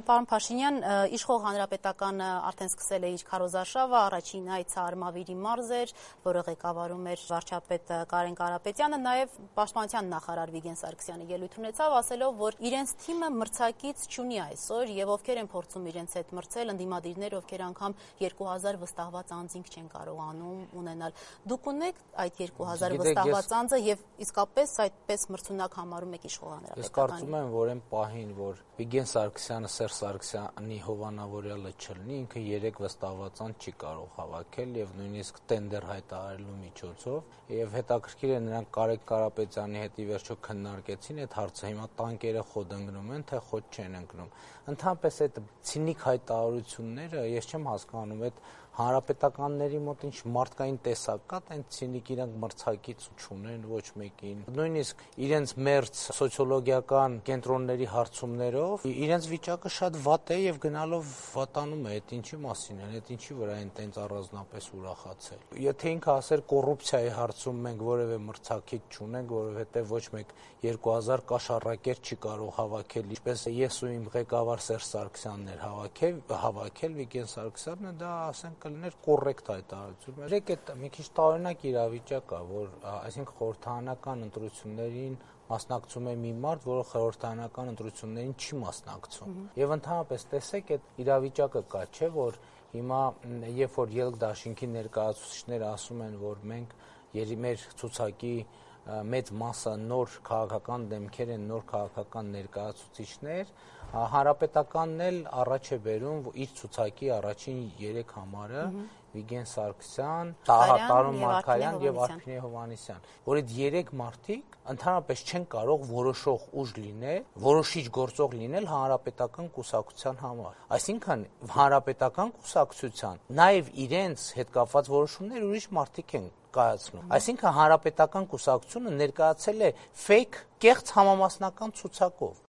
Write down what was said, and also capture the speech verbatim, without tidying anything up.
Պարոն Փաշինյան, իշխող Հանրապետականը արդեն սկսել է իր քարոզարշավը, առաջին այցը Արմավիրի մարզ էր, որը ղեկավարում էր վարչապետ Կարեն Կարապետյանը, նաև Պաշտպանության նախարար Վիգեն Սարգսյանը ելույթ ունեցավ, ասելով, որ իրենց թիմը մրցակից չունի այսօր եւ ովքեր են փորձում իրենց հետ մրցել, ընդդիմադիրներ, ովքեր անգամ երկու հազար վստահված անձինք չեն կարողանում ունենալ։ Դուք ունեք այդ երկու հազար վստահված անձը եւ իսկապես այդպես մրցունակ համարում եք իշխող Հանրապետականը։ Ես կարծում եմ, որ այն պահին, որ Վիգեն Սարգսյանը Սերժ Սարգսյանի հովանավորյալը չլինի, ինքը երեք վստահված անձ չի կարող հավաքել եւ նույնիսկ տենդեր հայտարարելու միջոցով, եւ հետաքրքիր է նրանք Կարեն Կարապետյանի հետ ի վերջո քննարկեցին այդ հարցը, հիմա տանկերը խոդ ընկնում են, թե խոդ չեն ընկնում։ Ընդհանրապես այդ ցինիկ հայտարարությունները ես չեմ հասկանում, այդ հանրապետականների մոտ ինչ մարդկային տեսակ կա, այն ցինիկ իրանք մրցակից չունեն ոչ մեկին։ Նույնիսկ իրենց մերձ սոցիոլոգիական կենտրոնների հարցումներով իրենց վիճակը շատ վատ է եւ գնալով վատանում է, այդ ինչի մասին է, այդ ինչի վրա են տենց առանձնապես ուրախացել։ Եթե ինքը ասեր կոռուպցիայի հարցում մենք որևէ մրցակից չունենք, որովհետեւ ոչ մեկ երկու հազար կաշառակեր չի կարող հավաքել, ինչպես ես ու իմ ղեկավար Սերժ Սարգսյանն էր հավաքել, հավաքել Վիգեն Սարգսյանը, դա ասենք կլիներ կոռեկտ հայտարարություն։ Երեք այդ մի քիչ տարօրինակ իրավիճակ է, որ այսինքն խորհրդարանական ընտրություններին մասնակցում է մի մարդ, որը խորհրդարանական ընտրություններին չի մասնակցում։ Եվ ընդհանրապես տեսեք այդ իրավիճակը կա, չէ՞, որ հիմա երբ որ ելք դաշինքի ներկայացուցիչները ասում են, որ մենք մեր ցուցակի մեծ մասը նոր քաղաքական դեմքեր են, նոր քաղաքական ներկայացուցիչներ, Հանրապետականն էլ առաջ է բերում իր ցուցակի առաջին երեք համարը Վիգեն Սարգսյան, Տարոն Մարգարյան եւ Արփինե Հովհաննիսյան, որ այդ երեք մարդիկ ընդհանրապես չեն կարող որոշող ուժ լինել, որոշիչ գործող լինել հանրապետական կուսակցության համար։ Այսինքն հանրապետական կուսակցության նաեւ իրենց հետ կապված որոշումներ ուրիշ մարդիկ են կայացնում։ Այսինքն հանրապետական կուսակցությունը ներկայացել է ֆեյք կեղծ համամասնական ցուցակով։